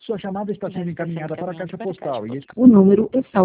Sua chamada está sendo encaminhada para a caixa postal e O número está